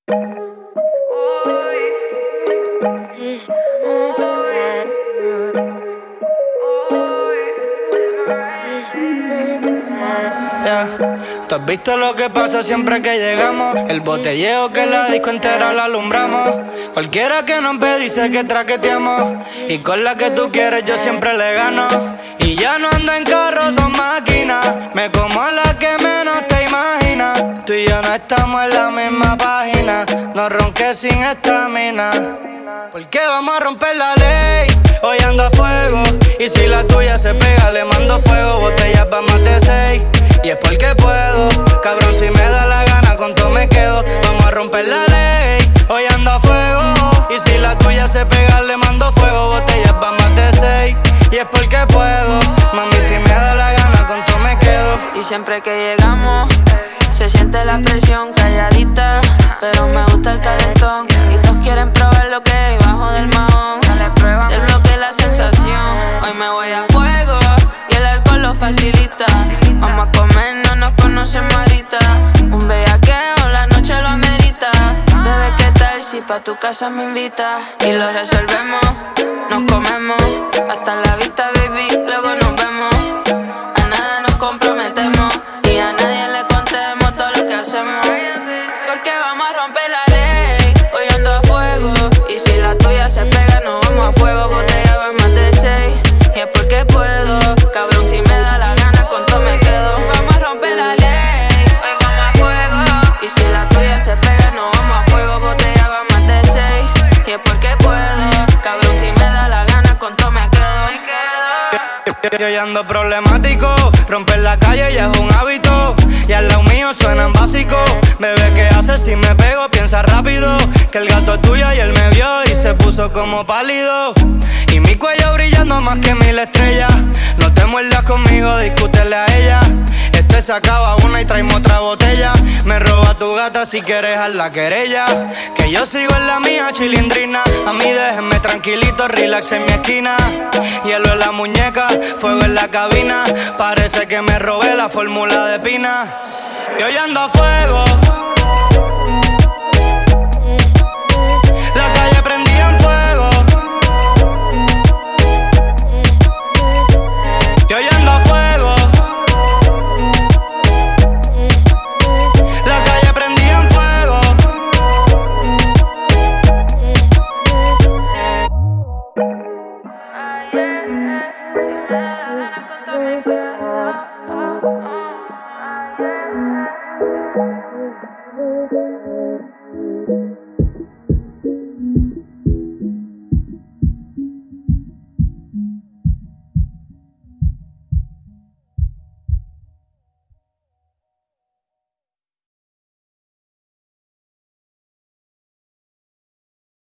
Yeah. ¿Tú has visto lo que pasa siempre que llegamos? El botelleo que la disco entera la alumbramos. Cualquiera que nos ve dice que traqueteamos. Y con la que tú quieres yo siempre le gano. Y ya no ando en carro, son máquinas. Me como a la que menos te imaginas. Tú y yo no estamos en la misma página. No ronques sin estamina. Porque vamos a romper la ley. Hoy ando a fuego. Y si la tuya se pega le mando fuego. Botellas pa' más de 6. Y es porque puedo, cabrón, si me da la gana, con todo me quedo. Vamos a romper la ley, hoy ando a fuego. Y si la tuya se pega, le mando fuego. Botellas pa' más de 6. Y es porque puedo, mami, si me da la gana, con todo me quedo. Y siempre que llegamos, se siente la presión calladita. Pero me gusta el calentón. Y todos quieren probar lo que hay bajo del mahón. Del bloque la sensación. Hoy me voy a fuego y el alcohol lo facilita. Vamos a comer, no nos conocemos ahorita. Un bellaqueo, la noche lo amerita. Bebé, ¿qué tal si pa' tu casa me invitas? Y lo resolvemos, nos comemos. Hasta la vista, baby, luego nos vemos. A nada nos comprometemos. Y a nadie le contemos todo lo que hacemos. Porque vamos a romper la ley. Hoy ando a fuego. Y si la tuya se pega, nos vamos a fuego. Botella va más de 6. Y es porque puedo, cabrón, si me da la gana, con todo me quedo. Vamos a romper la ley, hoy vamos a fuego. Y si la tuya se pega, nos vamos a fuego. Botella va más de 6. Y es porque puedo, cabrón, si me da la gana, con todo me quedo. Yo ya ando problemático. Romper la calle ya es un hábito. Y al lado mío suenan básicos. Bebé, ¿qué haces si me pego? Piensa rápido. Que el gato es tuyo y él me vio y se puso como pálido. Y mi cuello brillando más que 1000 estrellas. No te muerdas conmigo, discútele a ella. Este se acaba una y traemos otra botella. Me roba tu gata si quieres a la querella. Que yo sigo en la mía, chilindrina. A mí déjenme tranquilito, relax en mi esquina. Hielo en la muñeca, fuego en la cabina. Parece que me robé la fórmula de Pina. Y hoy ando a fuego.